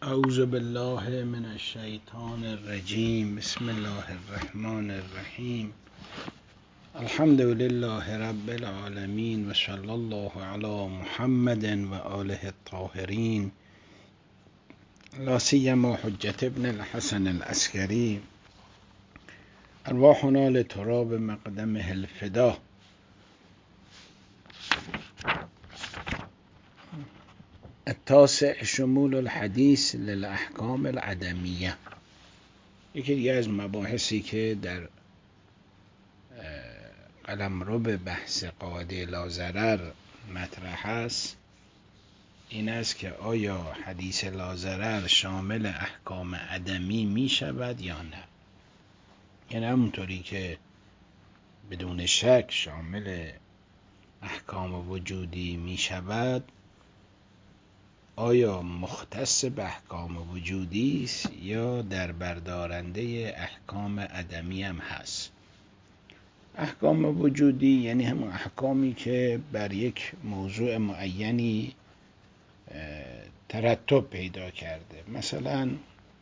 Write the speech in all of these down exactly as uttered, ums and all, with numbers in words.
اعوذ بالله من الشیطان الرجیم. بسم الله الرحمن الرحیم. الحمد لله رب العالمین و صلی الله علی محمد و آله الطاهرین، لا سیما حجة ابن الحسن العسکری، ارواحنا لتراب مقدمه الفدا. التاسع شمول الحدیث للاحکام العدمیه. یکی دیگه از مباحثی که در قلمرو به بحث قاعده لاضرر مطرح است این است که آیا حدیث لاضرر شامل احکام عدمی می شود یا نه. یعنی همونطوری که بدون شک شامل احکام وجودی می شود، آیا مختص به احکام وجودی است یا در بردارنده احکام عدمی هم هست؟ احکام وجودی یعنی همون احکامی که بر یک موضوع معینی ترتب پیدا کرده. مثلا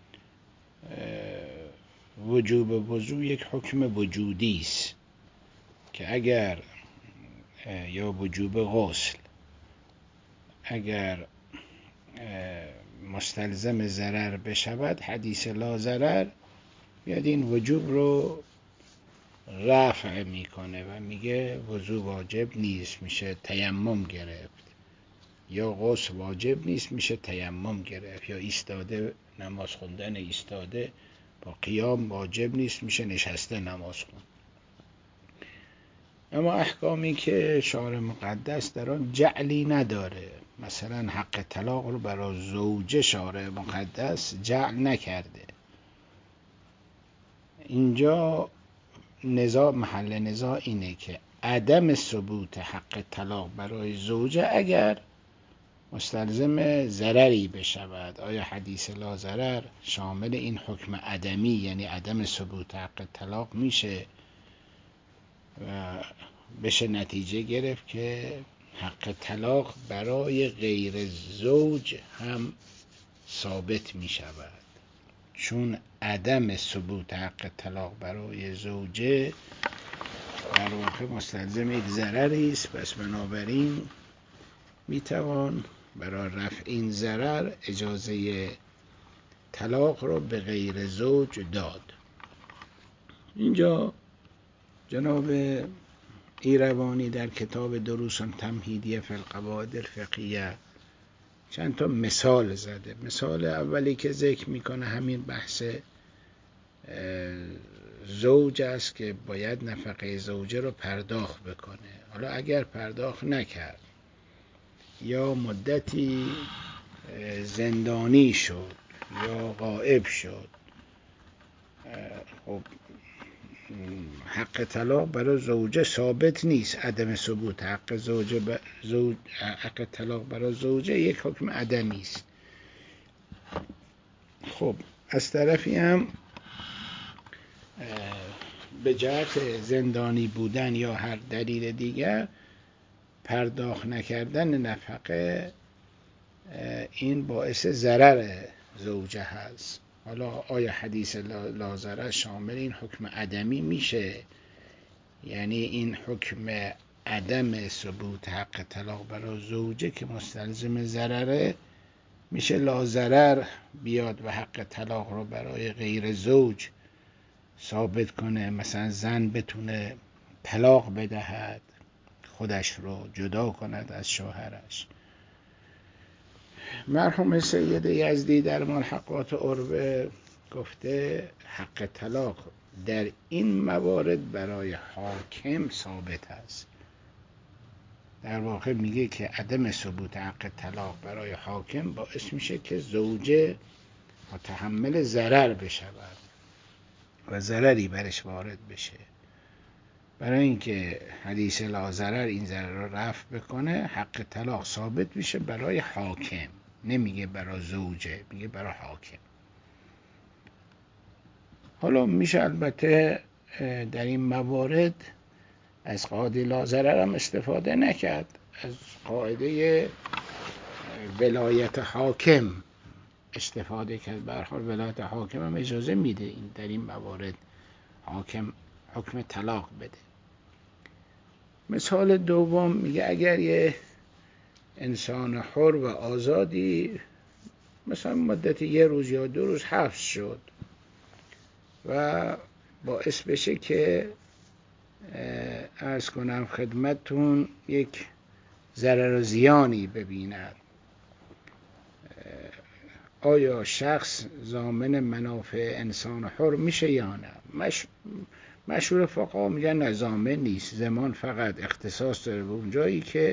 وجوب وضو یک حکم وجودی است که اگر یا وجوب غسل اگر مستلزم ضرر بشود، حدیث لاضرر بیاد این وجوب رو رفع میکنه و میگه وضو واجب نیست، میشه تیمم گرفت، یا غسل واجب نیست، میشه تیمم گرفت، یا ایستاده نماز خوندن ایستاده با قیام واجب نیست، میشه نشسته نماز خوند. اما احکامی که شارع مقدس در آن جعلی نداره، مثلا حق طلاق رو برای زوجه شارع مقدس جعل نکرده، اینجا نزاع محل نزاع اینه که عدم ثبوت حق طلاق برای زوجه اگر مستلزم ضرری بشود، آیا حدیث لاضرر شامل این حکم عدمی یعنی عدم ثبوت حق طلاق میشه و بشه نتیجه گرفت که حق طلاق برای غیر زوج هم ثابت می شود، چون عدم ثبوت حق طلاق برای زوجه در واقع مستلزم یک ضرری است. پس بنابراین می توان برای رفع این ضرر اجازه طلاق رو به غیر زوج داد. اینجا جناب ایروانی در کتاب دروس تمهیدیه فی القواعد الفقهیه چند تا مثال زده. مثال اولی که ذکر میکنه همین بحث زوج است که باید نفقه زوجه رو پرداخت بکنه. حالا اگر پرداخت نکرد یا مدتی زندانی شد یا غائب شد، خب حق طلاق برای زوجه ثابت نیست. عدم ثبوت حق زوجه ب... زوج... حق طلاق برای زوجه یک حکم عدمی است. خب از طرفی هم به جهت زندانی بودن یا هر دلیل دیگر پرداخت نکردن نفقه این باعث ضرر زوجه هست. حالا آیا حدیث لاضرر شامل این حکم عدمی میشه؟ یعنی این حکم عدم ثبوت حق طلاق برای زوجه که مستلزم ضرره، میشه لاضرر بیاد و حق طلاق رو برای غیر زوج ثابت کنه؟ مثلا زن بتونه طلاق بدهد، خودش رو جدا کند از شوهرش. مرحوم سید یزدی در ملحقات عربه گفته حق طلاق در این موارد برای حاکم ثابت است. در واقع میگه که عدم ثبوت حق طلاق برای حاکم باعث میشه که زوجه متحمل ضرر بشود و ضرری برش وارد بشه. برای اینکه حدیث لاضرر این ضرر رو رفع بکنه، حق طلاق ثابت میشه برای حاکم، نمیگه برای زوجه، میگه برای حاکم. حالا میشه البته در این موارد از قاعده لاضرر هم استفاده نکرد، از قاعده ولایت حاکم استفاده کرد. به هر حال ولایت حاکم هم اجازه میده این در این موارد حاکم حکم طلاق بده. مثال دوم میگه اگر یه انسان حر و آزادی مثلا مدت یه روز یا دو روز حبس شد و باعث بشه که عرض کنم خدمتتون یک ضرر و زیانی ببیند، آیا شخص ضامن منافع انسان حر میشه یا نه؟ مش... مشهور فقها میگن نه، ضامن نیست. ضمان فقط اختصاص داره به اون جایی که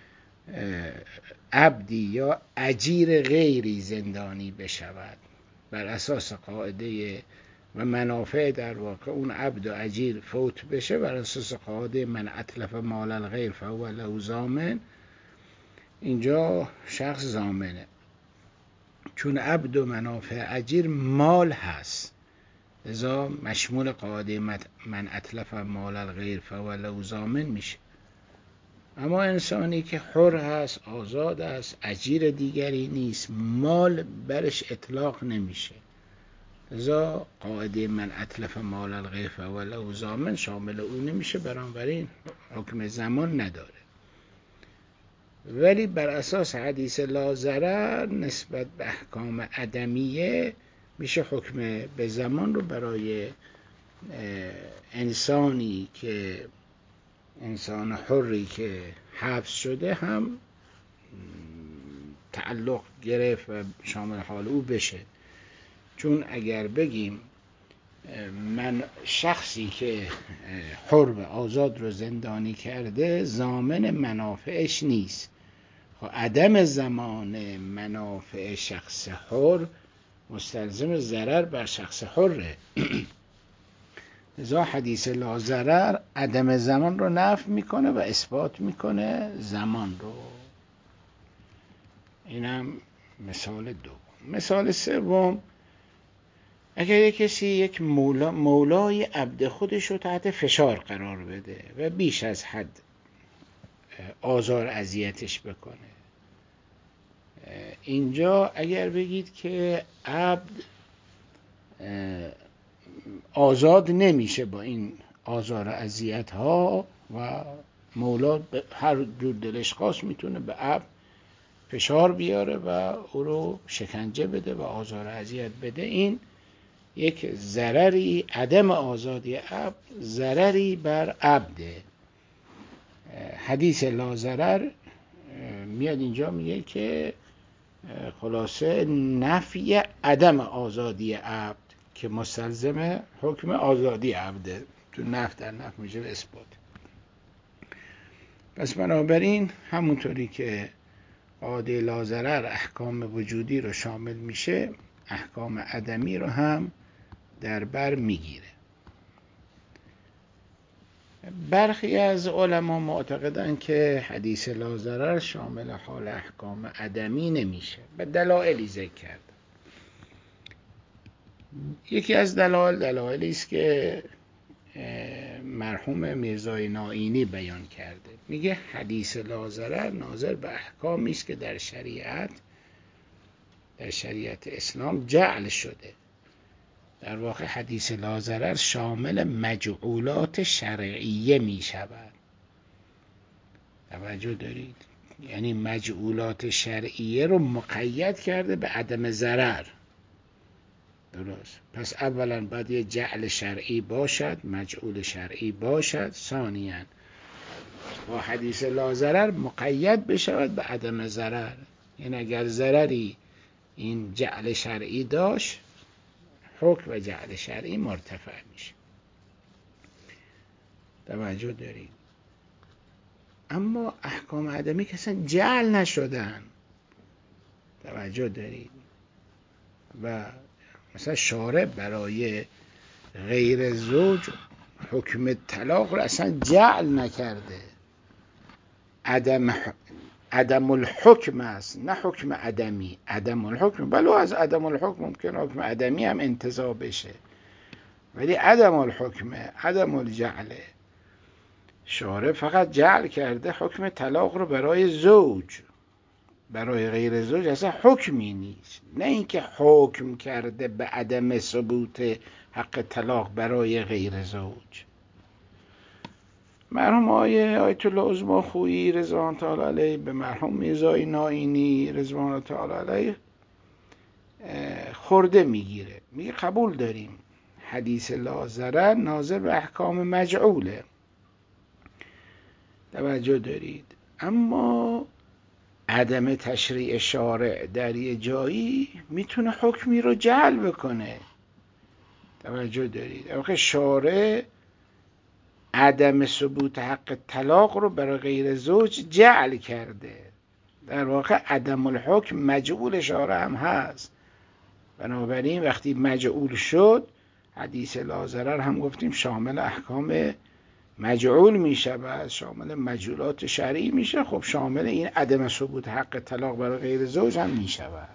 عبدی یا اجیر غیری زندانی بشود بر اساس قاعده و منافع در واقع اون عبد و اجیر فوت بشه بر اساس قاعده من اتلف مال الغیر فهو له ضامن. اینجا شخص ضامنه، چون عبد و منافع اجیر مال هست، لذا مشمول قاعده من اتلف مال الغیر فهو له ضامن میشه. اما انسانی که حر هست، آزاد است، اجیر دیگری نیست، مال برش اطلاق نمیشه، لذا قاعده من اتلف مال الغیر فهو له ضامن شامل اون نمیشه، بنابراین حکم زمان نداره. ولی بر اساس حدیث لا ضرر نسبت به احکام عدمیه میشه حکم به زمان رو برای انسانی که انسان حری که حبس شده هم تعلق گرفت و شامل حال او بشه. چون اگر بگیم من شخصی که حر و آزاد رو زندانی کرده ضامن منافعش نیست، خب عدم ضمان منافع شخص حر مستلزم ضرر بر شخص حره. لذا حدیث لا ضرر عدم زمان رو نفی میکنه و اثبات میکنه زمان رو. اینم مثال دوم. مثال سوم، اگر یک کسی یک مولا مولای عبد خودش رو تحت فشار قرار بده و بیش از حد آزار اذیتش بکنه، اینجا اگر بگید که عبد آزاد نمیشه با این آزار و اذیت ها و مولا هر جور دلش خواست میتونه به عبد فشار بیاره و او رو شکنجه بده و آزار و اذیت بده، این یک ضرری، عدم آزادی عبد ضرری بر عبده. حدیث لا ضرر میاد اینجا میگه که خلاصه نفی عدم آزادی عبد که مستلزم حکم آزادی عبده، تو نفی در نفی میشه به اثبات. پس بنابراین همونطوری که قاعده لا ضرر احکام وجودی رو شامل میشه، احکام عدمی رو هم در بر میگیره. برخی از علما معتقدند که حدیث لا ضرر شامل حال احکام عدمی نمیشه، به دلایلی ذکر کرد. یکی از دلایل دلایلی است که مرحوم میرزای نائینی بیان کرده. میگه حدیث لا ضرر ناظر به احکامی است که در شریعت در شریعت اسلام جعل شده. در واقع حدیث لا ضرر شامل مجعولات شرعیه می شود. توجه دارید؟ یعنی مجعولات شرعیه رو مقید کرده به عدم ضرر. درست. پس اولا باید یه جعل شرعی باشد، مجعول شرعی باشد، ثانیاً با حدیث لا ضرر مقید بشود به عدم ضرر. یعنی اگر ضرری این جعل شرعی داشت، حکم و جعل شرعی مرتفع میشه. توجه دارید؟ اما احکام عدمی که اصلا جعل نشدن. توجه دارید؟ و مثلا شارع برای غیر زوج حکم طلاق رو اصلا جعل نکرده، عدم عدم الحکم است، نه حکم عدمی. عدم الحکم بلو از عدم الحکم ممکن حکم عدمی هم انتزاع بشه، ولی عدم الحکم، عدم الجعل، شارع فقط جعل کرده حکم طلاق رو برای زوج. برای غیر زوج اصلا حکمی نیست، نه اینکه حکم کرده به عدم ثبوت حق طلاق برای غیر زوج. مرحوم آیه آیت الله عظما خویی رضوان تعالی علیه به مرحوم میرزای نائینی رضوان تعالی علیه خورده میگیره، میگه قبول داریم حدیث لا ضرر ناظر به احکام مجعوله، توجه دارید، اما عدم تشریع شارع در یه جایی میتونه حکمی رو جعل بکنه، توجه دارید. آخه شارع عدم ثبوت حق طلاق رو برای غیر زوج جعل کرده، در واقع عدم الحکم مجعول شارع هم هست. بنابراین وقتی مجعول شد حدیث لا ضرر هم گفتیم شامل احکام مجعول می شود، شامل مجعولات شرعی میشه، خب شامل این عدم ثبوت حق طلاق برای غیر زوج هم می شود.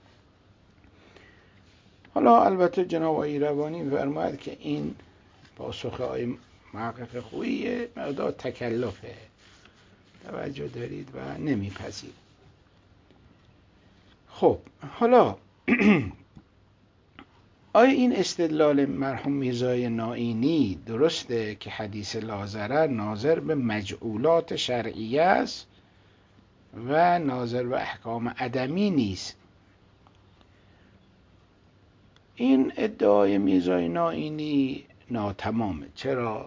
حالا البته جناب آقای روانی فرماید که این پاسخ آقای محقق خوییه مقدار تکلفه، توجه دارید، و نمیپذیر. خب حالا آیا این استدلال مرحوم میرزای نائینی درسته که حدیث لا ضرر ناظر به مجعولات شرعیه است و ناظر به احکام عدمی نیست؟ این ادعای میرزای نائینی ناتمامه. چرا؟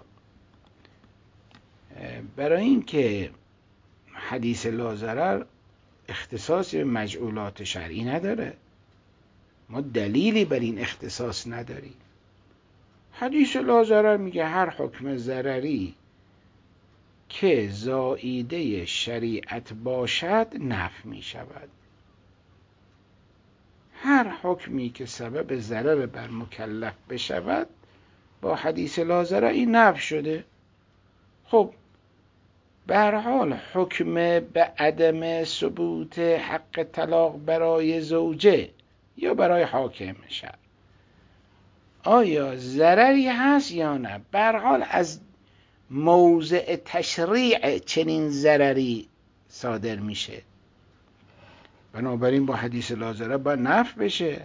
برای اینکه حدیث لا ضرر اختصاصی به مجعولات شرعی نداره، ما دلیلی بر این اختصاص نداریم. حدیث لا ضرر میگه هر حکم ضرری که زائیده شریعت باشد نفی می شود. هر حکمی که سبب ضرر بر مکلف بشود با حدیث لا ضرر این نفی شده. خب به هر حال حکم به عدم ثبوت حق طلاق برای زوجه یا برای حاکم شرع آیا ضرری هست یا نه؟ به هر حال از موضع تشریع چنین ضرری صادر میشه، بنابراین با حدیث لا ضرر باید نفی بشه.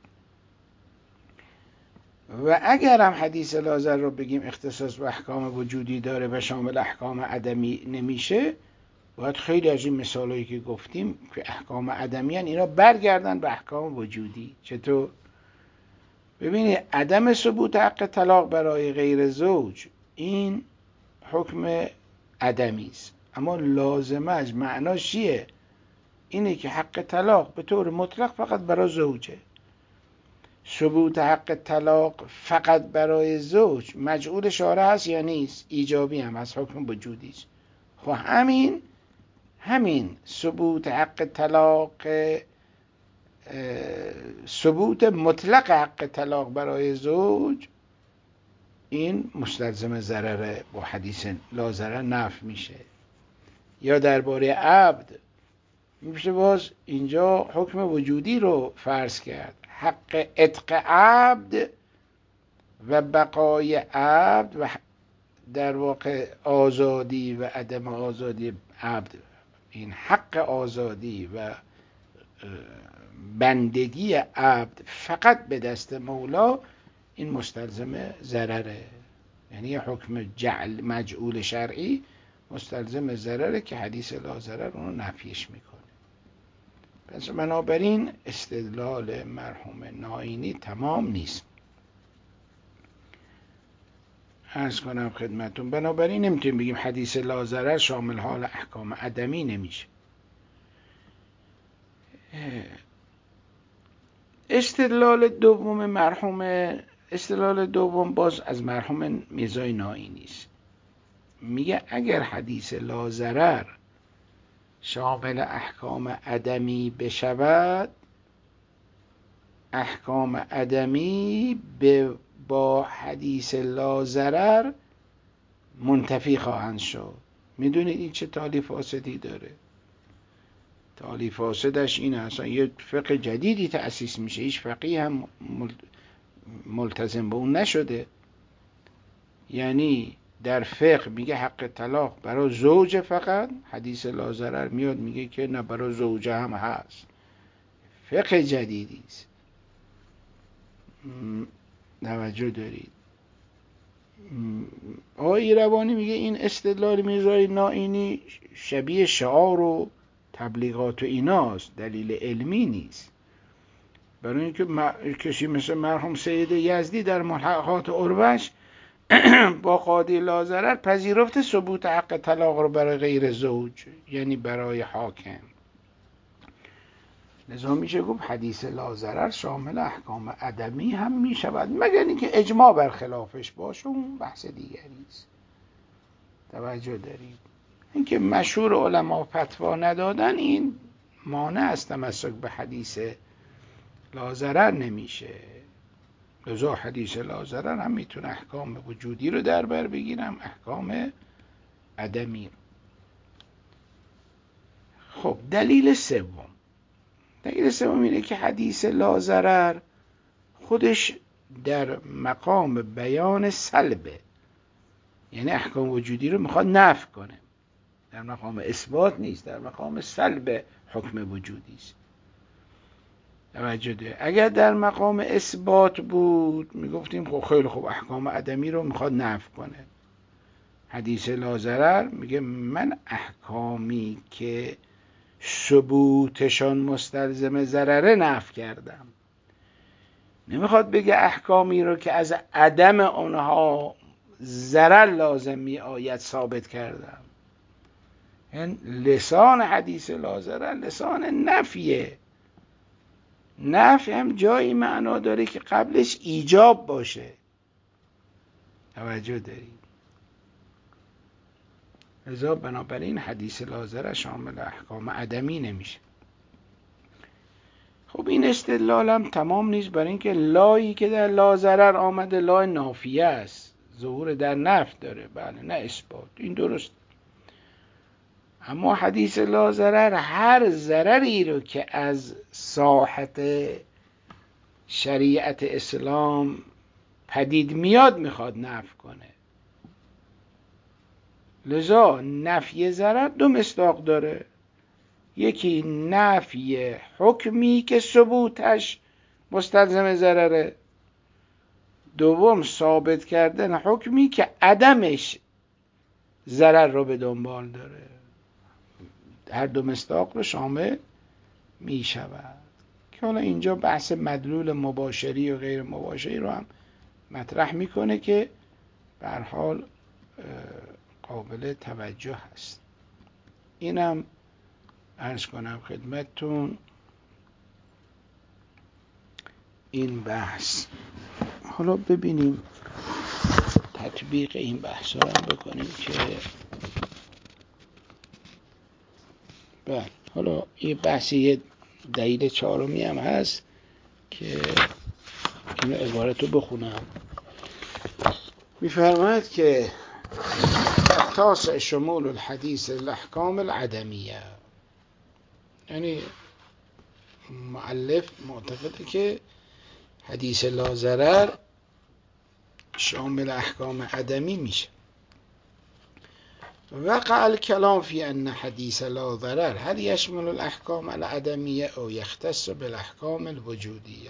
و اگر هم حدیث لا ضرر رو بگیم اختصاص به احکام وجودی داره و شامل احکام عدمی نمیشه، باید خیلی از این مثالایی که گفتیم که احکام عدمی هن اینا برگردن به احکام وجودی. چطور؟ ببینید عدم ثبوت حق طلاق برای غیر زوج این حکم عدمی است، اما لازمه از معناش چیه؟ اینه که حق طلاق به طور مطلق فقط برای زوجه. ثبوت حق طلاق فقط برای زوج مجعول شارع هست یا نیست؟ ایجابی هم هست، حکم وجودی است. خب همین همین ثبوت حق طلاق، ثبوت مطلق حق طلاق برای زوج این مستلزم ضرره، با حدیث لا ضرر نفی میشه. یا درباره عبد میشه باز اینجا حکم وجودی رو فرض کرد، حق عتق عبد و بقای عبد و در واقع آزادی و عدم آزادی عبد، این حق آزادی و بندگی عبد فقط به دست مولا این مستلزم ضرره، یعنی حکم جعل مجعول شرعی مستلزم ضرره که حدیث لا ضرر اونو نفیش میکنه. پس بنابراین استدلال مرحوم نائینی تمام نیست. عرض کنم خدمتون، بنابراین نمیتونیم بگیم حدیث لا ضرر شامل حال احکام عدمی نمیشه. استدلال دوم مرحوم استدلال دوم باز از مرحوم میرزای نائینی است. میگه اگر حدیث لا ضرر شامل احکام عدمی بشود، احکام عدمی به با حدیث لا ضرر منتفی خواهند شد. میدونید این چه تالیف فاسدی داره؟ تالیف فاسدش اینه اصلا یه فقه جدیدی تأسیس میشه، هیچ فقیه هم ملتزم به اون نشده. یعنی در فقه میگه حق طلاق برای زوج فقط، حدیث لا ضرر میاد میگه که نه برای زوجه هم هست. فقه جدیدی است. توجه دارید. آقای روانی میگه این استدلال میرزای نائینی شبیه شعار و تبلیغات و ایناست، دلیل علمی نیست. برای اینکه کسی مثل مرحوم سید یزدی در ملحقات عروش با قاضی لا ضرر پذیرفت ثبوت حق طلاق رو برای غیر زوج، یعنی برای حاکم. لذا میشه گفت حدیث لا ضرر شامل احکام عدمی هم میشود، مگر اینکه اجماع بر خلافش باشه، اون بحث دیگری است. توجه دارید. اینکه مشهور علما فتوا ندادن این مانع از تمسک به حدیث لا ضرر نمیشه. لذا حدیث لا ضرر هم میتونه احکام وجودی رو در بر بگیرم، احکام عدمی. خب دلیل سوم دلیل سوم اینه که حدیث لا ضرر خودش در مقام بیان سلبه، یعنی احکام وجودی رو میخواد نفی کنه، در مقام اثبات نیست، در مقام سلب حکم وجودی است. توجه ده. اگر در مقام اثبات بود میگفتیم خب خیلی خوب احکام عدمی رو میخواد نفی کنه. حدیث لا ضرر میگه من احکامی که ثبوتشان مستلزم ضرره نفی کردم. نمیخواد بگه احکامی رو که از عدم اونها ضرر لازم می آید ثابت کردم. این لسان حدیث لا ضرر لسان نفیه. نفی هم جایی معنا داره که قبلش ایجاب باشه. توجه دارید. لذا بنابراین حدیث لا ضرر شامل احکام عدمی نمیشه. خب این استدلال هم تمام نیست، برای اینکه لایی که در لا ضرر آمده لای نافیه است، ظهور در نفی داره، بله نه اثبات. این درست. اما حدیث لا ضرر هر ضرری رو که از ساحت شریعت اسلام پدید میاد میخواد نفی کنه. لذا نفی ضرر دو مصداق داره. یکی نفی حکمی که ثبوتش مستلزم ضرره، دوم ثابت کردن حکمی که عدمش ضرر رو به دنبال داره. هر دو مصداق رو شامل می شود که حالا اینجا بحث مدلول مباشری و غیر مباشری رو هم مطرح میکنه که به هر حال قابل توجه هست. اینم عرض کنم خدمتتون این بحث. حالا ببینیم تطبیق این بحث رو هم بکنیم که بله. حالا یه بحثی یه دلیل چهارمی هم هست که این عبارت رو بخونم. میفرماید که تاسع شمول الحدیث الاحکام العدمیه، یعنی مؤلف معتقده که حدیث لا ضرر شامل احکام عدمی میشه. وقع الكلام في ان حديث لا ضرر هل يشمل الاحكام العدميه او يختص بالاحكام الوجوديه.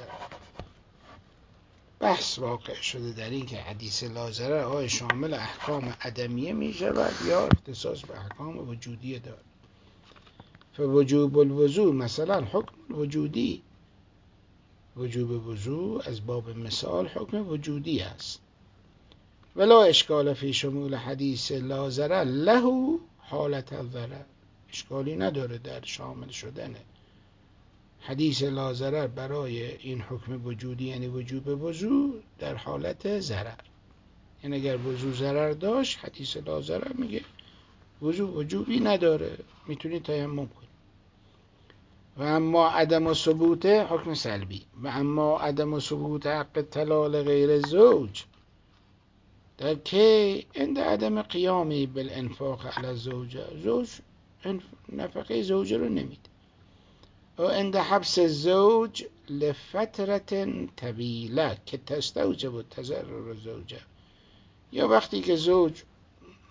بحث واقع شده در این که حدیث لا ضرر آیا شامل احکام عدمیه می شود یا اختصاص به احکام وجودیه دارد. فوجوب الوضوء مثلا حکم وجودی، وجوب وضوء از باب مثال حکم وجودی است. ولا اشکال فی شمول حدیث لا ضرر له حالت الضرر، اشکالی نداره در شامل شدن حدیث لا ضرر برای این حکم وجودی، یعنی وجوب وضوء در حالت ضرر. یعنی اگر وضوء ضرر داشت حدیث لا ضرر میگه وضوء وجوبی نداره، میتونی تیمم کنی. و اما عدم ثبوت حکم سلبی. و اما عدم ثبوت حق طلاق غیر زوج در که عند عدم قیامی بالانفاق علی الزوجه، زوج نفقه زوجه رو نمیده. و عند حبس الزوج لفترة طویله که تستوجب تضرر زوجه، یا وقتی که زوج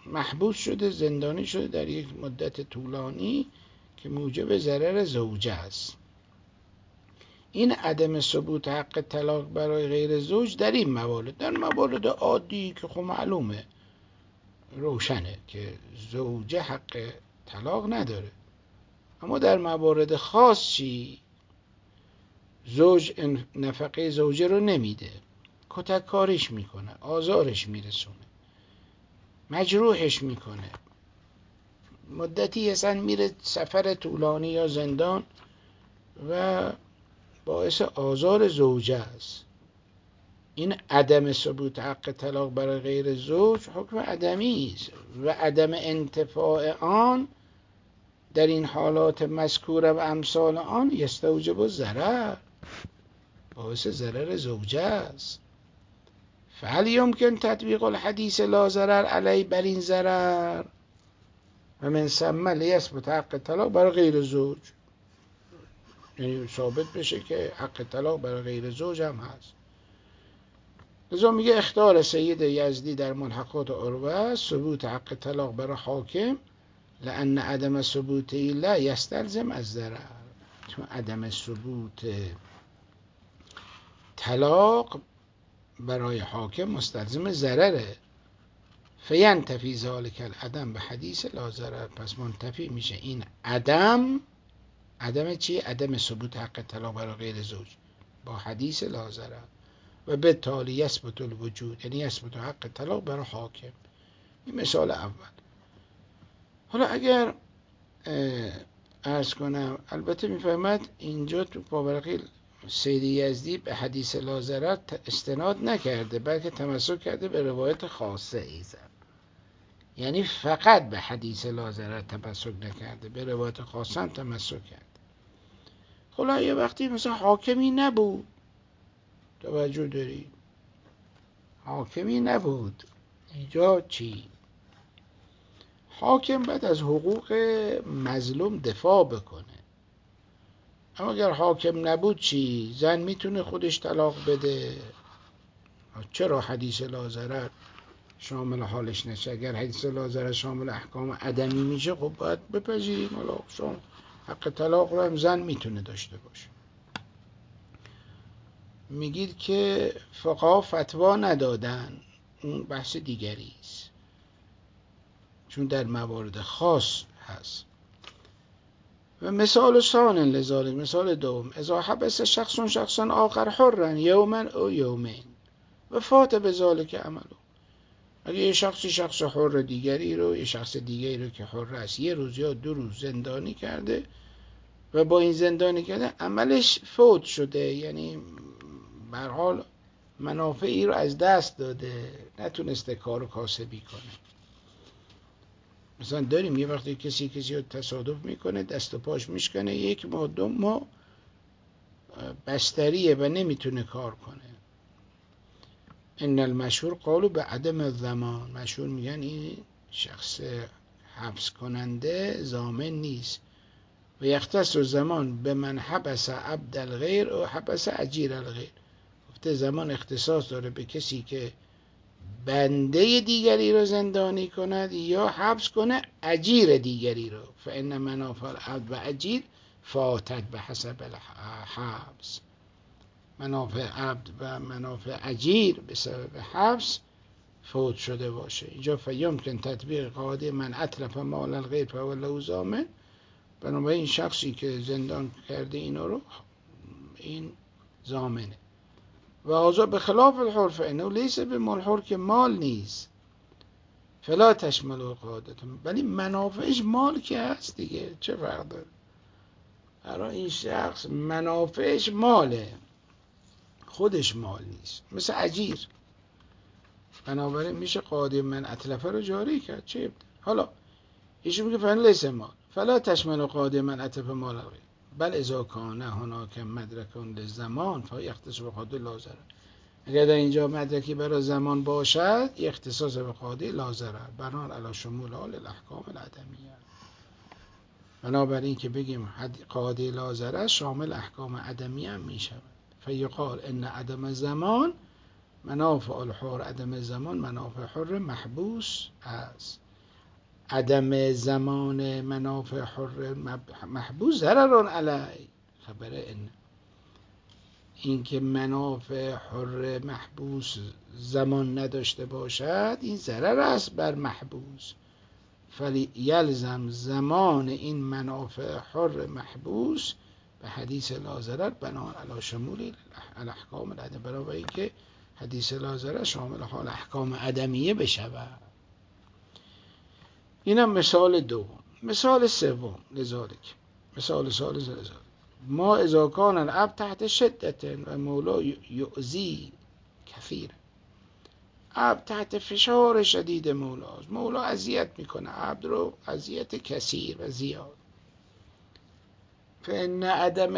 محبوس شده، زندانی شده در یک مدت طولانی که موجب ضرر زوجه است. این عدم ثبوت حق طلاق برای غیر زوج در این موارد، در موارد عادی که خب معلومه روشنه که زوجه حق طلاق نداره، اما در موارد خاص چی؟ زوج نفقه زوجه رو نمیده، کتک کاریش میکنه، آزارش میرسونه، مجروحش میکنه، مدتی اصلا میره سفر طولانی یا زندان و باعث آزار زوجه است. این عدم ثبوت حق طلاق برای غیر زوج حکم عدمی است و عدم انتفاع آن در این حالات مذکوره و امثال آن یستوجب الضرر، باعث ضرر زوجه است. فهل یمکن تطبیق الحدیث لا ضرر علی بر این ضرر و من ثم لیثبت حق طلاق برای غیر زوج، یعنی ثابت بشه که حق طلاق برای غیر زوج هم هست. لذا میگه اختار سید یزدی در ملحقات عروه ثبوت حق طلاق برای حاکم لأن عدم ثبوتی لا یستلزم الضرر، چون عدم ثبوت طلاق برای حاکم مستلزم ضرره. فینتفی ذالک العدم به حدیث لا ضرر، پس منتفی میشه این عدم. عدم چی؟ عدم ثبوت حق طلاق برای غیر زوج با حدیث لا ضرر و به تالی یثبت الوجود، یعنی یثبت حق طلاق برای حاکم. این مثال اول. حالا اگر عرض کنم، البته میفهمد اینجا تو پاورقی سید یزدی به حدیث لا ضرر استناد نکرده، بلکه تمسک کرده به روایت خاصه ایزن، یعنی فقط به حدیث لا ضرر تمسک نکرده، به روایت خاصه هم تمسک کرده. حالا یه وقتی مثلا حاکمی نبود، توجه داری، حاکمی نبود، اینجا چی؟ حاکم باید از حقوق مظلوم دفاع بکنه. اما اگر حاکم نبود چی؟ زن میتونه خودش طلاق بده. چرا حدیث لا ضرر شامل حالش نشه؟ اگر حدیث لا ضرر شامل احکام عدمی میشه، خب باید بپذیریم حالا شما حق طلاق رو هم زن میتونه داشته باشه. میگید که فقها فتوا ندادن، اون بحث دیگری است، چون در موارد خاص هست. و مثال ثان لذالک، مثال دوم، اذا حبس شخص شخصا آخر حرا یوما او یومین و فات بذالک عملو، اگه یه شخصی شخص حر دیگری رو، یه شخص دیگری رو که حر است یه روز یا دو روز زندانی کرده و با این زندانی کرده عملش فوت شده، یعنی به هر حال منافعی رو از دست داده، نتونسته کار و کاسبی کنه. مثلا داریم یه وقتی کسی کسی رو تصادف میکنه، دست و پاش میشکنه، یک ماه دو ماه بستریه و نمیتونه کار کنه. ان المشهور قالوا به عدم زمان، مشهور میگن این شخص حبس کننده ضامن نیست. و یختص زمان به من حبس عبد الغیر و حبس اجیر الغیر، گفته زمان اختصاص داره به کسی که بنده دیگری رو زندانی کند یا حبس کنه اجیر دیگری رو. فان منافع العبد و اجیر فاتت به حسب الحبس، منافع عبد و منافع اجیر به سبب حبس فوت شده باشه. اینجا فیمکن تطبیق قاعده من اتلف مال الغیر فهو له ضامن، بنابراین این شخصی که زندان کرده اینا رو این ضامنه. و آزا به خلاف الحر فانه لیس بمالحر، که مال نیست، فلا تشمل القاعدتون، ولی منافعش مال که هست دیگه، چه فرق داره؟ برای این شخص منافعش ماله، خودش مال نیست، مثل اجیر. بنابراین میشه قاعده من اتلفه رو جاری کرد. چه حالا ایشون میگه فن لیس مال فلا تشمل قاعده من اتلف مال غیر بل اذا کان هناک مدرکون للزمان فیختص به قاعده لا ضرر، اگر در اینجا مدرکی برای زمان باشد اختصاص به قاعده لا ضرر بنان علی شمول حال الاحکام العدمیه. بنابراین که بگیم قاعده لا ضرر شامل احکام عدمی هم میشود. فیقال ان عدم زمان منافع الحر، عدم زمان منافع حر محبوس است. عدم زمان منافع حر محبوس ضرر علی، خبره این این که منافع حر محبوس زمان نداشته باشد این ضرر است بر محبوس. فلی یلزم زمان این منافع حر محبوس به حدیث لا ضرر بنا علی شمول الاحکام العدم، برای اینکه حدیث لا ضرر شامل حال احکام عدمیه بشود. اینم مثال دوم. مثال سوم لذالک، مثال ثالث لذالک ما اذا کان العبد تحت شدت و مولا یؤذی کثیر، عبد تحت فشار شدید مولاست، مولا اذیت میکنه عبد رو اذیت کثیر و زیاد. فان عدم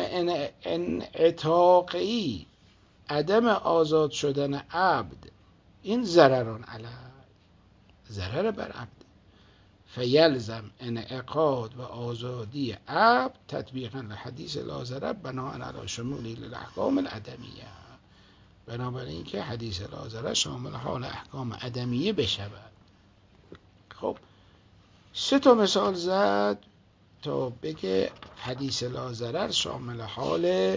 انعتاقی، عدم آزاد شدن عبد، این ضرران علی، ضرر بر عبد. فیلزم انعقاد و آزادی عبد تطبیقا لحدیث لا ضرر بناء علی شمولی للاحکام العدمیه، بنابراین که حدیث لا ضرر شامل حال احکام عدمیه بشود. خب سه تا مثال زد تا بگه حدیث لا ضرر شامل حال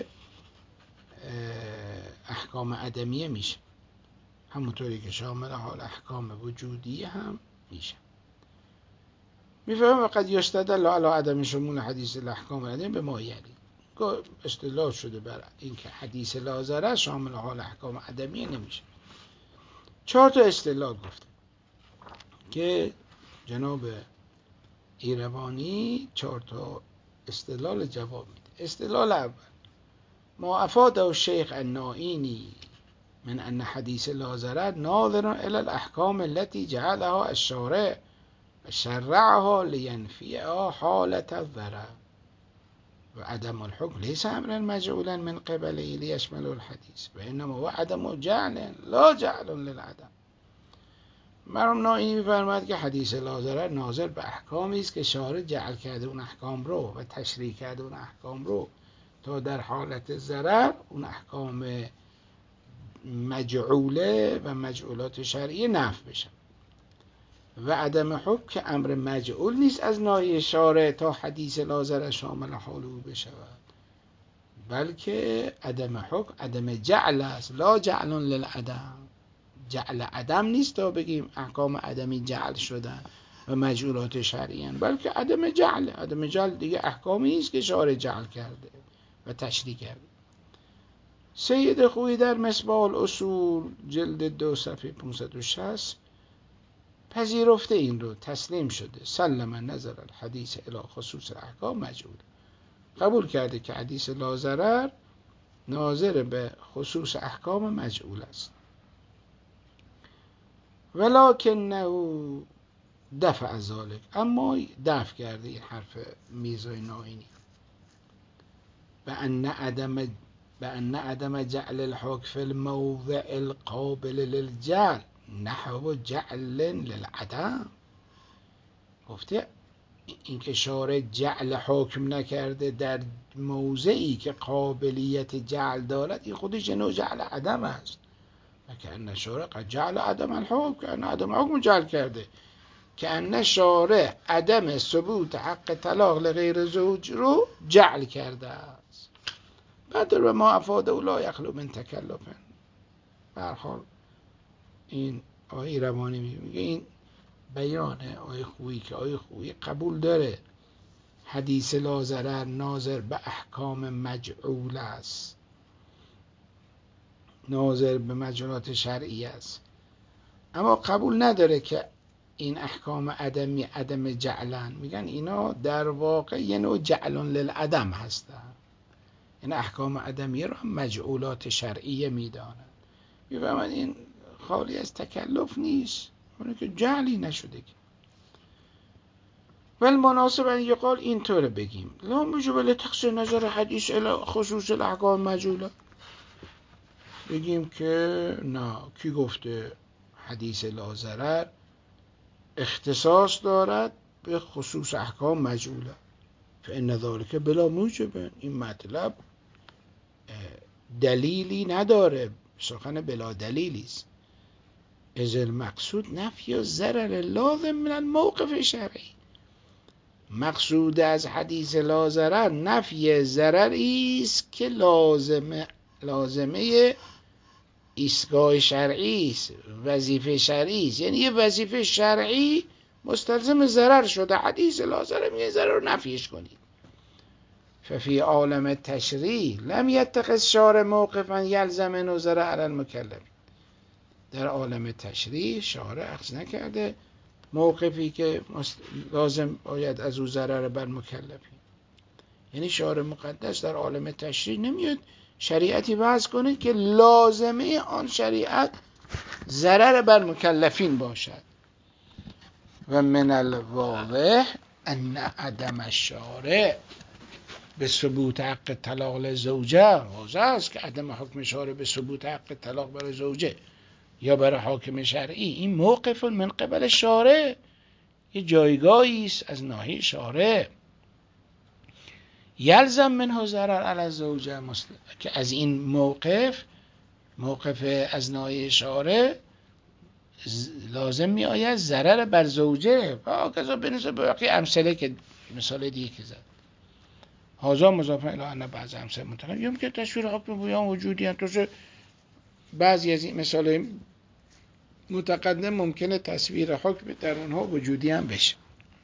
احکام عدمیه میشه، همونطوری که شامل حال احکام وجودی هم میشه. میفهمم وقت یستدل علی عدم شمول حدیث الاحکام العدمیه به ما یلی استدلال شده بر اینکه حدیث لا ضرر شامل حال احکام عدمیه نمیشه. چهار تا استدلال گفته که جناب ایروانی چهار تا استدلال جواب میده. استدلال اول ما افاده الشیخ النائینی من ان حدیث لا ضرر ناظر الى الاحکام التي جعلها الشارع و شرعها لینفیها حالت الضرر و عدم الحکم لیس امرا مجعولا من قبله لیشمل الحدیث و انما هو عدم جعل لا جعل للعدم. مرحوم نائینی می‌فرماید که حدیث لا ضرر ناظر به احکامی است که شارع جعل کرده اون احکام رو و تشریع کرده اون احکام رو تا در حالت ضرر اون احکام مجعوله و مجعولات شرعی نفی بشن، و عدم حکم که امر مجعول نیست از ناحیه شارع تا حدیث لا ضرر شامل حال او بشود، بلکه عدم حکم عدم جعل است لا جعل للعدم. جعل عدم نیست تا بگیم احکام عدمی جعل شدن و مجعولات شرعی هستند، بلکه عدم جعل. عدم جعل دیگه احکامی است که شارع جعل کرده و تشریع کرده. سید خویی در مصباح الاصول جلد دو صفحه پانصد و شصت پذیرفته این رو، تسلیم شده. سلم نظر الحدیث الی خصوص احکام مجعول، قبول کرده که حدیث لا ضرر ناظر به خصوص احکام مجعول است. ولکنه دفع ذلك، اما دفع کرده این حرف میرزای نائینی، به ان عدم به ان عدم جعل الحکم فی الموضع القابل للجعل نحو جعل للعدم. گفته اینکه شارع جعل حکم نکرده در موضعی که قابلیت جعل دارد، این خودش نوع جعل عدم است. که ان شارع قد جعل عدم الحکم، که ان عدم حکم جعل کرده، که ان شارع عدم ثبوت حق طلاق لغیر زوج رو جعل کرده است. بعد رو ما افاده و لا یخلو من تکلفن. به هر حال این آیه روانی میگه این بیان آیه خویی که آیه خویی قبول داره حدیث لا ضرر ناظر به احکام مجعول است، ناظر به مجعولات شرعی است، اما قبول نداره که این احکام عدمی عدم جعلن. میگن اینا در واقع یه نوع جعل للعدم هستن، این احکام عدمی رو هم مجعولات شرعیه میدانن. میفهمن این خالی از تکلف نیست، اونه که جعلی نشده که. ولی مناسب ان یقال اینطور بگیم لا موجب لتقصیر نظر حدیث خصوص الاحکام مجعوله. بگیم که نه، کی گفته حدیث لا ضرر اختصاص دارد به خصوص احکام مجعوله؟ فان ذلک بلا موجب، این مطلب دلیلی نداره، سخن بلا دلیلی است. از المقصود نفی ضرر لازم من الموقف شرعی. مقصود از حدیث لا ضرر نفی ضرری است که لازمه لازمه ایستگاه شرعی است، وظیفه شرعی است. یعنی یه وظیفه شرعی مستلزم ضرر شده، حدیث لا ضرر میگه ضرر رو نفیش کنید. ففی عالم تشریع لم یتخذ شارع موقفا یلزم نظر علی المکلف. در عالم تشریع شارع اخذ نکرده موقفی که لازم باید از او ضرر بر مکلفین. یعنی شارع مقدس در عالم تشریع نمیاد شریعتی وضع کنه که لازمه آن شریعت ضرر بر مکلفین باشد. و من الواضح ان عدم الشارع به ثبوت حق طلاق للزوجه، واضح است که عدم حکم شارع به ثبوت حق طلاق برای زوجه یا برای حاکم شرعی این موقف من قبل شارع، یه جایگاهی است از ناحیه شارع. یلزم منه ضرر علی الزوجه، که از این موقف موقف از ناحیه شارع لازم می آید ضرر بر زوجه و آکذا بنسبت به باقی امثله که مثال دیگه که زد. هازا مضافه الی ان بعض امثله متقدم یوم که تشویر حکم بیان وجودی ان، توش بعضی از این مثال متقدم ممکنه تصویر حکم در اونها وجودی هم بشه.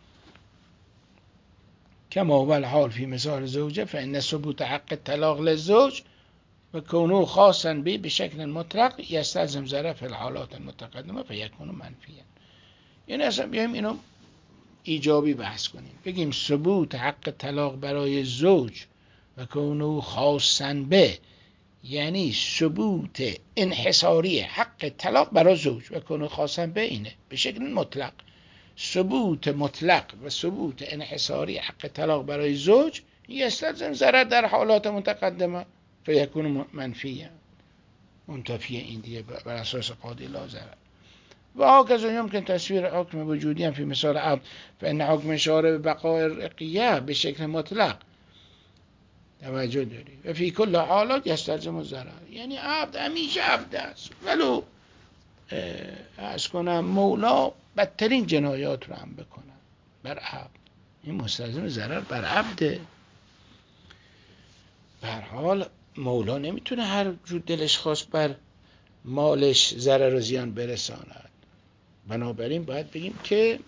کما اول حال فی مثال زوجه فإن ثبوت حق طلاق للزوج و کونه خاصا به به شکل مطلق یستلزم ضرر فی الحالات المتقدمه فیکون منفیا. یعنی اصلا بیایم اینو ایجابی بحث کنیم، بگیم ثبوت حق طلاق برای زوج و کونه خاصا به، یعنی ثبوت انحصاری حق طلاق برای زوج و کونه خاصا به اینه به شکل مطلق. ثبوت مطلق و ثبوت انحصاری حق طلاق برای زوج یستلزم ضرر در حالات متقدمه فیکون منفیه، منتفی این دیگه بر اساس قاعده لا ضرر. و هكذا يمكن تصویر حکم وجودی هم فی مثال عبد فإن حکم شارع بقاء الرقیه به شکل مطلق. توجه داری؟ و فی کل حالات یستلزم ضرر، یعنی عبد همیشه عبد است، ولو از کنم مولا بدترین جنایات رو هم بکنن بر عبد، این مستلزم ضرر بر عبده. به هر حال مولا نمیتونه هر جور دلش خواست بر مالش ضرر و زیان برساند. بنابراین باید بگیم که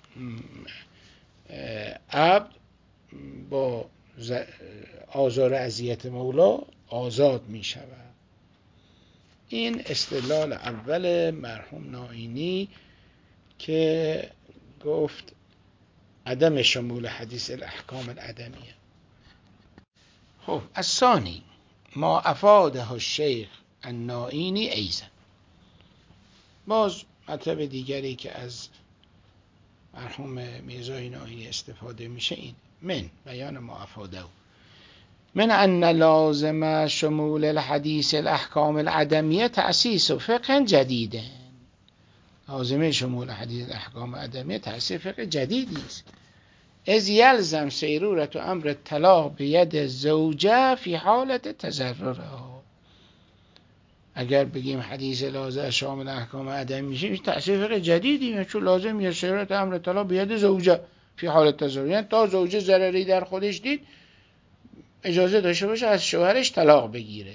عبد با آزار اذیت مولا آزاد می شود. این استدلال اول مرحوم نائینی که گفت عدم شمول حدیث الاحکام العدمیه. خب الثانی ما افاده الشیخ النائینی ایضا، باز مطلب دیگری که از مرحوم میرزای نائینی استفاده میشه این من بیان ما افاده من ان لازم شمول الحدیث الاحکام العدمیه تأسیس فقه جدیده. لازمه شمول حدیث الاحکام العدمیه تأسیس فقه جدیدی است. از یلزم سیرورت و امر طلاق بید زوجه فی حالت تضررها. اگر بگیم حدیث لازم شامل احکام عدم میشه تأسیس فقه جدیدی، چون لازم یا سیرورت امر طلاق بید زوجه فی حالت تضرر، یعنی تا زوجه ضرری در خودش دید اجازه داشته باشه از شوهرش طلاق بگیره.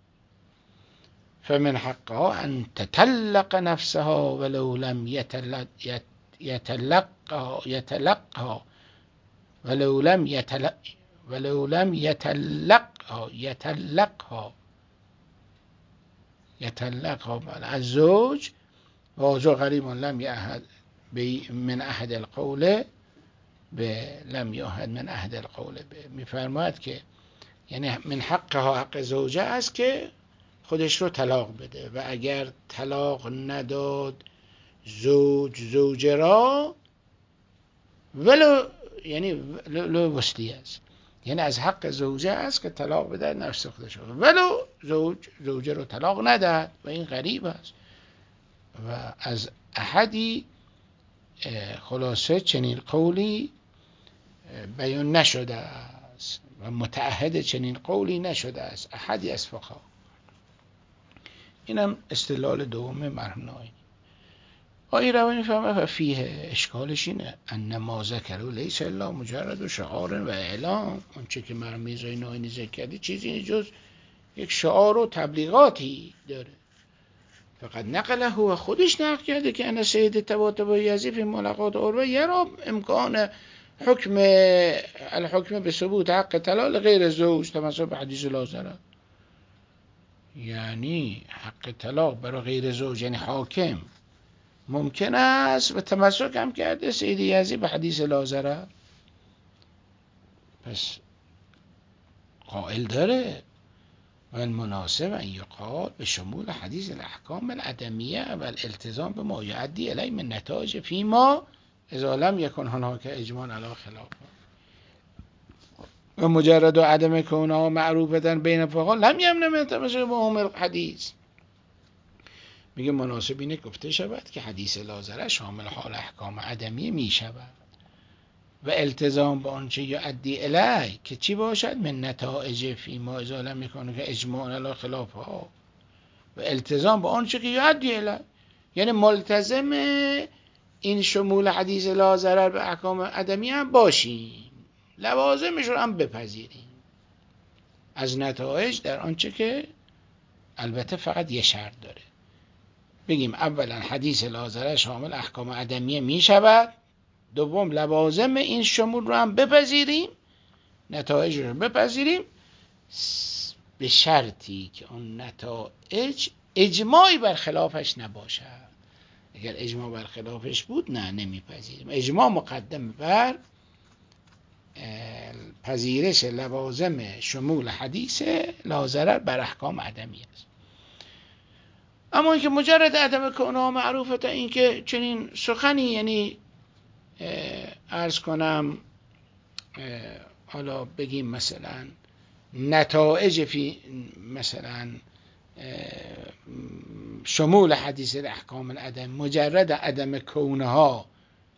فمن حقها ان تطلق نفسها ولو لم يتلقها يتلقها ولو لم يتلق ولو لم يتلقها يتلقها يتلقها الزوج واجو غریب لم يعهد من احد القول به لم يعهد من احد القول به، میفرماید که یعنی من حقها حق زوجه است که خودش رو طلاق بده و اگر طلاق نداد زوج زوجه را ولو یعنی لو وصلی است، یعنی از حق زوجه است که طلاق بده نفس خودش رو، ولو زوج زوجه رو طلاق نداد و این غریب است و از احدی خلاصه چنین قولی بیان نشده است و متعهد چنین قولی نشده است احدی از فقها. اینم استدلال دوم مرحوم نائینی. آیه روانی فهمه و فیه اشکالش اینه ان ما ذکروا لیس الا مجرد شعار و اعلام. اون چه که مرمیزای ناینی ذکر کردی چیزی جز یک شعار و تبلیغاتی داره. فقط نقله هو خودش نقل کرده که انا سید طباطبایی یزی فی ملاقات عروه یرا امکان حکم الحکم به ثبوت حق طلاق غیر زوج تمسک به حدیث لا ضرر. یعنی حق طلاق برای غیر زوج یعنی حاکم ممکن است و تمسک هم کرده سید یزی به حدیث لا ضرر. پس قائل داره و المناسب ان یقال به شمول حدیث الاحکام العدمیه و الالتزام به ما یؤدی الی من نتایج فیما اذا لم یکن هناک اجماع علی خلاف و مجرد و عدم کونها معروفه بین الفقها لم یمنع من تمسک به عموم الحدیث. میگه مناسب اینه گفته شود که حدیث لا ضرر شامل حال احکام عدمیه می شود و التزام به آنچه یؤدی الی که چی باشد من نتایج فیما اذا لم یکن که اجماع علی خلافها و التزام به آنچه که یؤدی الی، یعنی ملتزم این شمول حدیث لا ضرر به احکام عدمیه هم باشیم، لوازمش رو هم بپذیریم از نتایج در آنچه که البته فقط یه شرط داره. بگیم اولا حدیث لا ضرر شامل احکام عدمیه می شود، دوم لوازم این شمول رو هم بپذیریم، نتایج رو بپذیریم به شرطی که اون نتایج اجماعی بر خلافش نباشد. اگر اجماع بر خلافش بود نه نمیپذیریم. اجماع مقدم بر پذیرش لوازم شمول حدیث لا ضرر بر احکام عدمی است. اما اینکه مجرد عدم کونها معروفه تا اینکه چنین سخنی، یعنی عرض کنم حالا بگیم مثلا نتایج فی مثلا شمول حدیث احکام العدم مجرد عدم کونها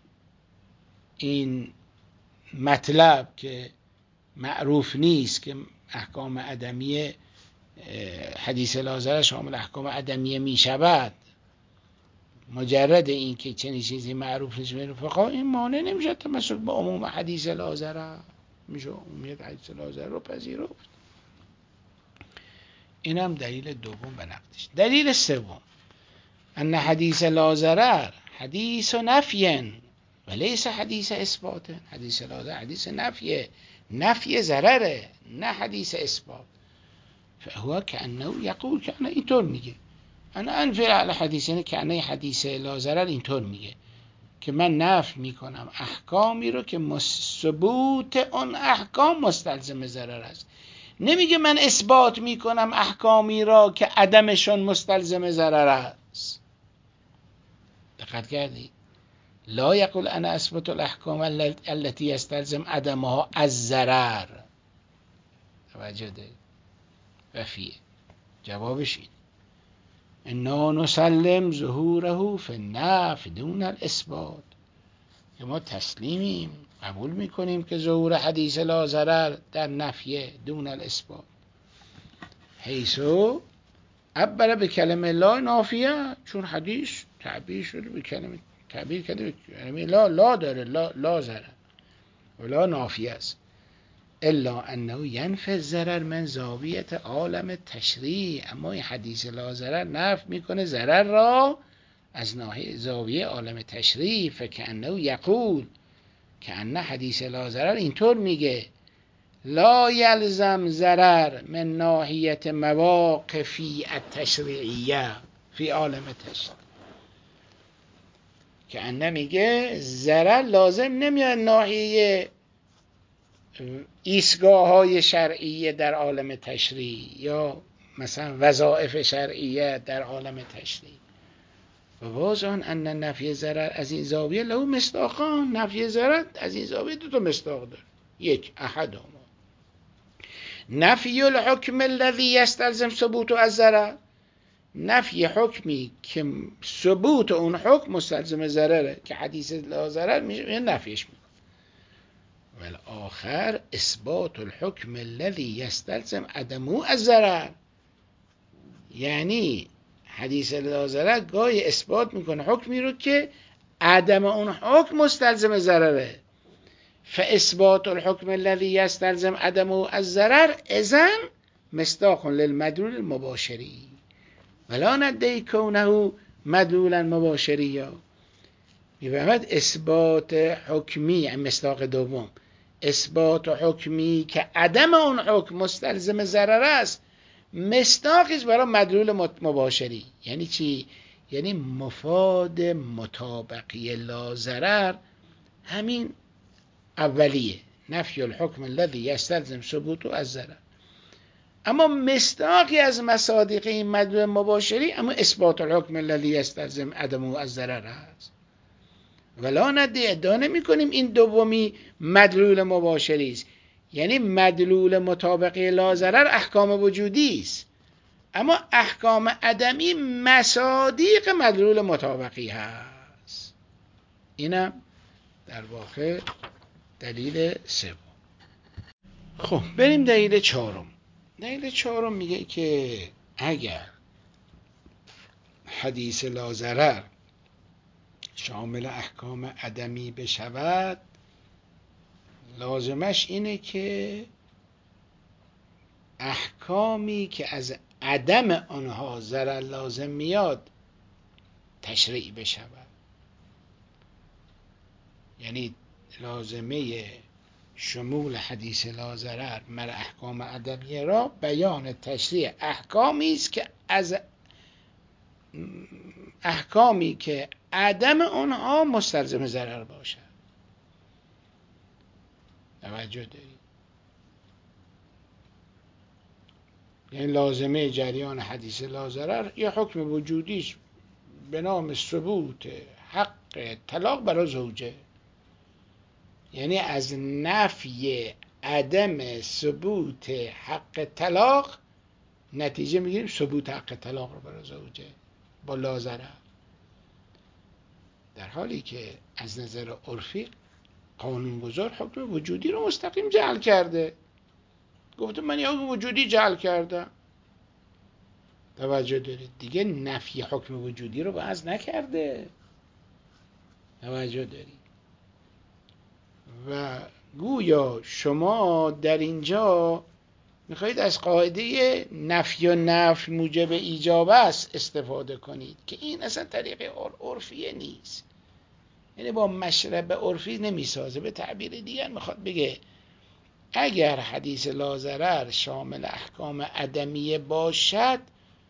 این مطلب که معروف نیست که احکام عدمیه حدیث لا ضرر شامل احکام عدمیه می شود، مجرد این که چنین چیزی معروف نیست بین فقها، این مانع نمیشه تمسک با عموم حدیث لا ضرر، میشه عمومیت حدیث لا ضرر رو پذیرفت. این هم دلیل دوم به نقدش. دلیل سوم ان حدیث لا ضرر حدیث نفی و لیس حدیث اثبات. حدیث لا ضرر حدیث نفی، نفی ضرره، نه حدیث اثبات. فهو کانه یقول، که انا اینطور میگه، انا انفی علی حدیث، یعنی که انا حدیث لا ضرر اینطور میگه که من نفی میکنم احکامی رو که ثبوت اون احکام مستلزم ضرر است. نمیگه من اثبات میکنم احکامی را که عدمشون مستلزم ضرر است. دقت کردی؟ لا یقول انا اثبت الاحکام التي يستلزم عدمها الضرر. توجه ده وفیه جوابش این انا نسلم ظهوره فی النفی دون الاثبات، که ما تسلیمیم قبول میکنیم که ظهور حدیث لا ضرر در نفی دون الاثبات، حیثو عبر به کلمه لا نافیه، چون حدیث تعبیر شده به کلمه، تعبیر کرده به کلمه لا، لا داره، لا, لا ضرر ولا نافیه است. الا انه ینفی الضرر من زاویت عالم تشریع، اما این حدیث لا ضرر نفی میکنه ضرر را از ناحیه زاویه عالم تشریع. فکأنه یقول، که انه حدیث لا ضرر اینطور میگه لا یلزم ضرر من ناحیت مواقفی التشریعیه فی عالم تشریع. که انه میگه ضرر لازم نمیاد ناحیه ایستگاه های شرعیه در عالم تشریع یا مثلا وظایف شرعیه در عالم تشریع. و واضحاً ان نفی ضرر از این زاویه له مصداقان، نفی ضرر از این زاویه دو تا مصداق داره. یک، احدهما نفی الحکم الذی یستلزم ثبوت الضرر، نفی حکمی که ثبوت اون حکم مستلزم ضرره که حدیث لا ضرر میشه، نفیش میکنه. والآخر اثبات الحکم الذی یستلزم عدمه الضرر، یعنی حدیث لا گاهی اثبات میکنه حکمی رو که عدم اون حکم مستلزم ضرره. فاثبات الحکم الذي يستلزم عدمه الضرر اذن مصداق للمدلول المباشری ولا ندعی کونه مدلولا مباشریا. میفهمد اثبات حکمی، مصداق دوم، اثبات حکمی که عدم اون حکم مستلزم ضرر است مصداقی برای مدلول مباشری. یعنی چی؟ یعنی مفاد مطابقی لا ضرر همین اولیه، نفی الحکم الذی یستلزم ثبوته الضرر. اما مصداقی از مصادیق این مدلول مباشری اما اثبات الحکم الذی یستلزم عدمه الضرر است. ولا ندعی، ادعا نمی کنیم این دومی مدلول مباشری است، یعنی مدلول مطابقی لا ضرر احکام وجودی است، اما احکام عدمی مصادیق مدلول مطابقی هست. اینم در واقع دلیل سوم. خب بریم دلیل چهارم. دلیل چهارم میگه که اگر حدیث لا ضرر شامل احکام عدمی بشود لازمش اینه که احکامی که از عدم آنها ضرر لازم میاد تشریع بشود. یعنی لازمه شمول حدیث لا ضرر مر احکام عدمیه را بیان تشریع احکامی است که از احکامی که عدم آنها مستلزم ضرر باشد. توجه دارید؟ یعنی لازمه جریان حدیث لا ضرر یه حکم وجودیش به نام ثبوت حق طلاق برای زوجه. یعنی از نفی عدم ثبوت حق طلاق نتیجه میگیریم ثبوت حق طلاق رو برای زوجه با لا ضرر، در حالی که از نظر عرفی قانونگذار حکم وجودی رو مستقیم جعل کرده. گفته من یه حکم وجودی جعل کردم. توجه دارید؟ دیگه نفی حکم وجودی رو باز نکرده. توجه دارید؟ و گویا شما در اینجا میخواید از قاعده نفی و نفی موجب ایجاب است استفاده کنید که این اصلا طریق عرفیه نیست، یعنی با مشرب عرفی نمیسازه. به تعبیر دیگر میخواد بگه اگر حدیث لا ضرر شامل احکام عدمیه باشد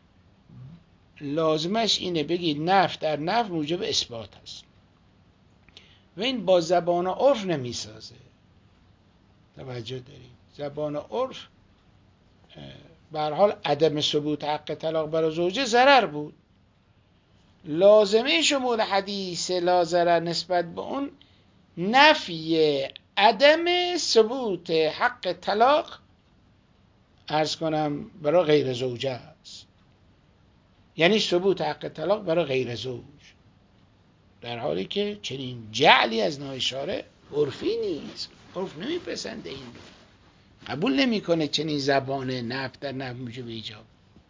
لازمش اینه بگید نفی در نفی موجب اثبات است و این با زبان عرف نمیسازه. توجه دارید؟ زبان عرف به هر حال عدم ثبوت حق طلاق برای زوجه ضرر بود، لازمه شمول حدیث لا ضرر نسبت به اون نفی عدم ثبوت حق طلاق عرض کنم برای غیر زوجه است. یعنی ثبوت حق طلاق برای غیر زوج، در حالی که چنین جعلی از نوع شارع عرفی نیست. عرف نمیپسنده، این رو قبول نمیکنه چنین زبان نفی در نفی موجب ایجاب.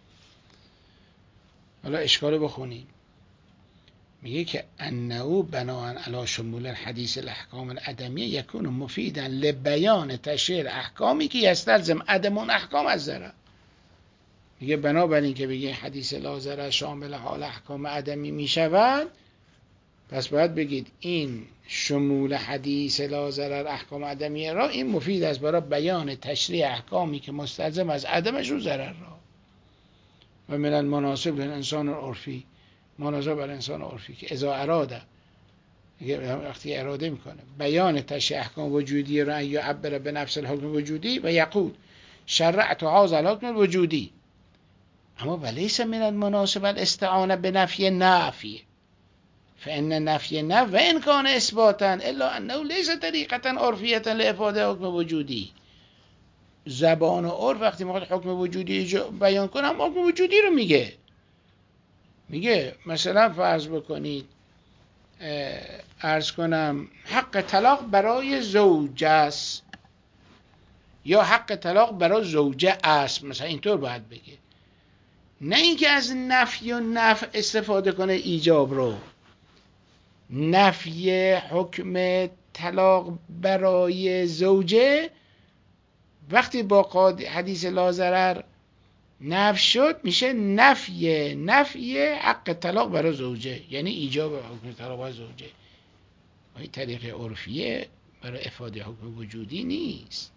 حالا اشکال بخونیم. میگه که انه بناء علی شمول الحدیث الاحکام العدمیه یکون مفیدا لبیان تشریع احکامی که یستلزم عدم اون احکام از ضرر. میگه بنابراین که بگه حدیث لا ضرر شامل حال احکام عدمی میشود، پس باید بگید این شمول حدیث لا ضرر احکام عدمیه را این مفید است برای بیان تشریع احکامی که مستلزم از عدمشون ضرر را. و من المناسب للانسان العرفی، مناسب بر انسان عرفی که اذا اراده، وقتی اراده میکنه بیان تشریع احکام وجودی را ان یعبر به نفس الحکم وجودی و یقول شرعت هذا الحکم الوجودی، اما ولیس من المناسب الاستعانه بنفی نافی فان نفی نفی و ان کان اثباتا الا انه ليس طریقه عرفیه لافاده حکم وجودی. زبان و عرف وقتی میخواد حکم وجودی بیان کنه هم حکم وجودی رو میگه. میگه مثلا فرض بکنید عرض کنم حق طلاق برای زوج است یا حق طلاق برای زوجه است، مثلا اینطور باید بگه. نه اینکه از نفی و نفع استفاده کنه ایجاب رو. نفی حکم طلاق برای زوجه وقتی با حدیث لا ضرر نفی شد میشه نفی نفی حق طلاق برای زوجه، یعنی ایجاب حکم طلاق برای زوجه. این طریق عرفیه برای افاده حکم وجودی نیست.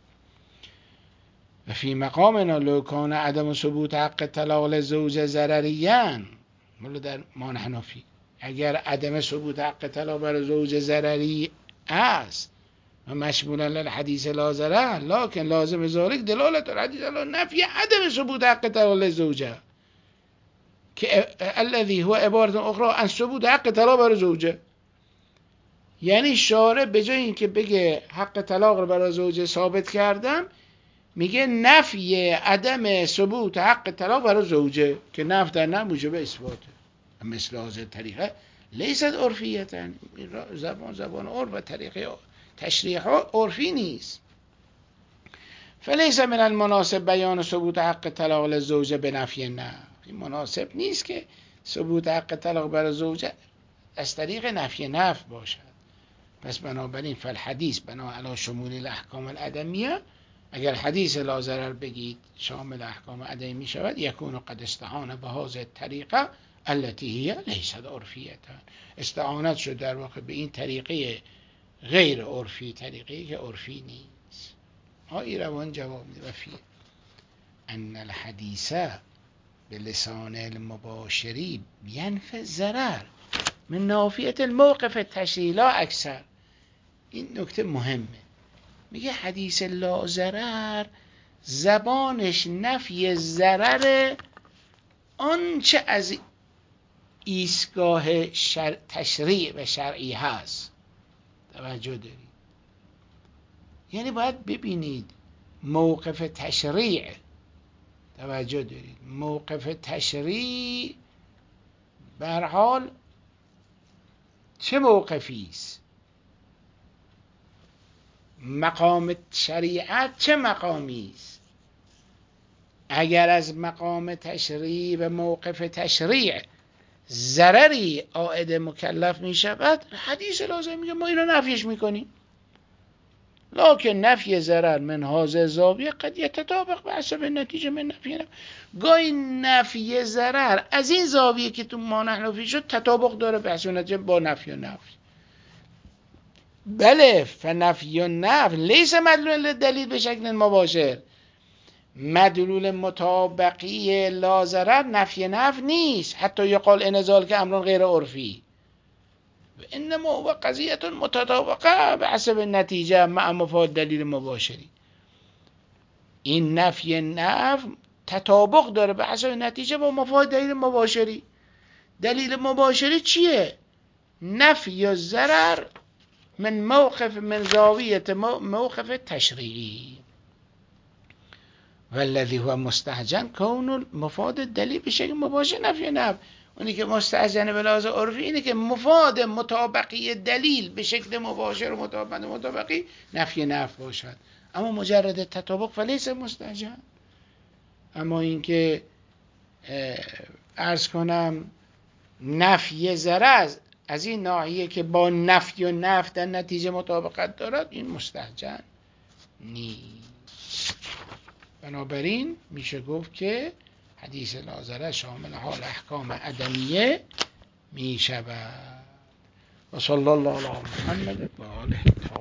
و فی مقامنا لو کان عدم ثبوت حق طلاق للزوج ضرریان، ولی در مان حنفی اگر عدم ثبوت حق طلاق برای زوج ضرری است و مشمولا للحدیث لا ضرر، لكن لازم ذلك دلالت الحدیث لا نفی عدم ثبوت حق طلاق للزوجه که الذي هو عبارت اخرى عن ثبوت حق طلاق برای زوجه. یعنی شارع به جای اینکه بگه حق طلاق رو برای زوجه ثابت کردم، میگه نفی عدم ثبوت حق طلاق برای زوجه که نفی در نه موجب اثباته. مثل هذه طریقه لیست عرفیتا، زبان زبان عرف و طریقه تشریح عرفی نیست. فلیس من المناسب بیان ثبوت حق طلاق للزوجه به نفی نه، این مناسب نیست که ثبوت حق طلاق برای زوجه از طریق نفی نفی باشد. پس بنابراین فالحدیث بنا علی شمول الاحکام العدمیه، اگر حدیث لا ضرر بگید شامل احکام عدمی می شود، یکون قد استعان به هذه الطریقه التي هي لیست عرفیه، استعانت شد در واقع به این طریقه غیر عرفی، طریقی که عرفی نیست. ها روان جواب میده و فی ان الحدیث به لسان المباشری ینفی ضرر من نافیه الموقف التشریعی لا اکثر. این نکته مهمه. میگه حدیث لا ضرر زبانش نفی ضرر آنچه از ایستگاه شر... تشریع و شرعی هست. توجه دارید؟ یعنی باید ببینید موقف تشریع، توجه دارید، موقف تشریع به هر حال چه موقفی است؟ مقام شریعت چه مقامی است؟ اگر از مقام تشریع و موقف تشریع ضرری عائد مکلف می شود، حدیث لازم میگه ما اینو نفیش میکنیم. لکن نفی ضرر من هذه زاویه قد یتطابق به حسب نتیجه من نفی نفی. گاهی نفی ضرر از این زاویه که تو ما نحنفی شد تطابق داره به حسب نتیجه با نفی و نفی. بله فنفی و نفی لیس مدلول دلیل به شکل مباشر، مدلول مطابقی لا ضرر نفی نفی نیست، حتی یقال انزال که امران غیر عرفی و انما هو قضیه متطابقه به حسب نتیجه مع مفاد دلیل مباشری. این نفی نفی تطابق داره به حسب نتیجه با مفاد دلیل مباشری. دلیل مباشری چیه؟ نفی یا ضرر من موقف من زاویه موقف تشریعی، والذی هو مستهجن کون مفاد دلیل به شکل مباشر نفی نفی. اونی که مستهجن به لحاظ عرفی اینه که مفاد مطابقی دلیل به شکل مباشر و مطابق مطابقی نفی نفی باشد، اما مجرد تطابق فلیس مستهجن. اما اینکه عرض کنم نفی ضرر از این ناحیه که با نفی و نفی در نتیجه مطابقت دارد، این مستهجن نیست. بنابراین میشه گفت که حدیث لا ضرر شامل حال احکام عدمیه میشود. و صلی الله علی محمد و آله.